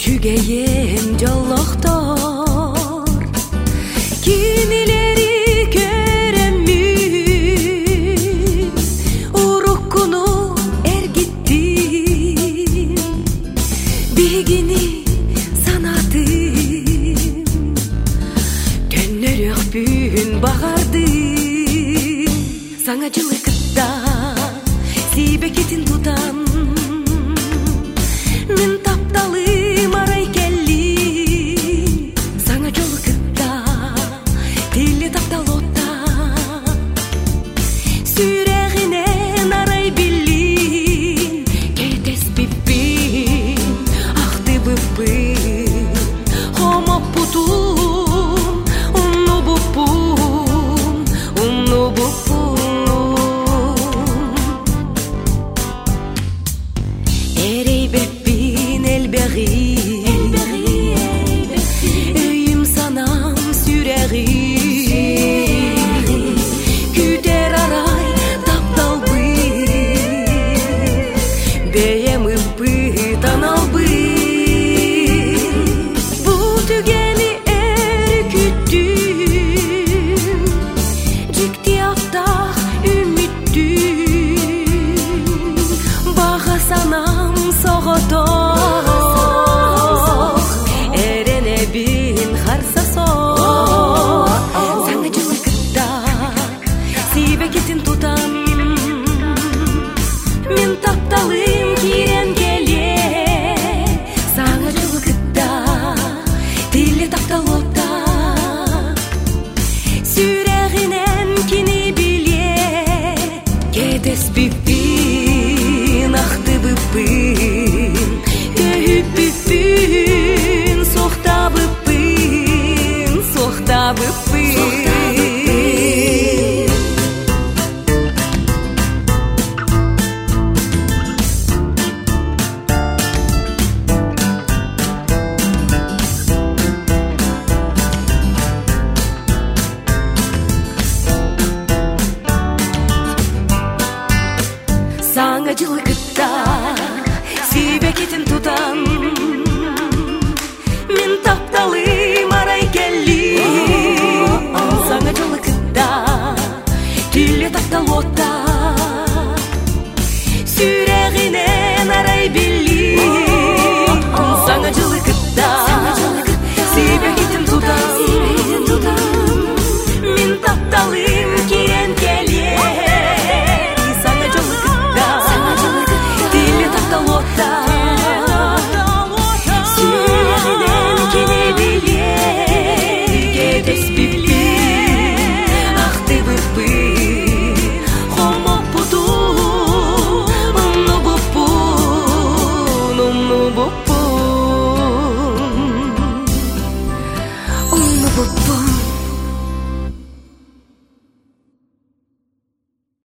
Kügeyen jolloqtor kimileri köremmin urukkunu ergittim bilgini sanadım tönner ökpün bağardım sana жылыкытта сийбекетин тутам мен тапталым арай келдим саңа жолукутта тили тапталотта сүрегинен арай биллин кетеспиппин актыбыппын хомоппутум уннубуппун эрейбеппин элбеги өйүм санам сүрегим күтер арай тапталбын бейемиппы таналбын бул түгени эркүттүм жикти аптак үмүттүм бага санам соғотоқ эрене бин харсасоқ саңа жылыкытта сийбекетин тутам мен тапталым кирен келе саңа жылыкытта тили тапталотта сүрегинен кини биле кетеспиппин актыбыппын көйүппүппүн соқтабыппын саңа жылыкытта сийбекетин тутам мен тапталым арай келдим саңа жылыкытта тили тапталотта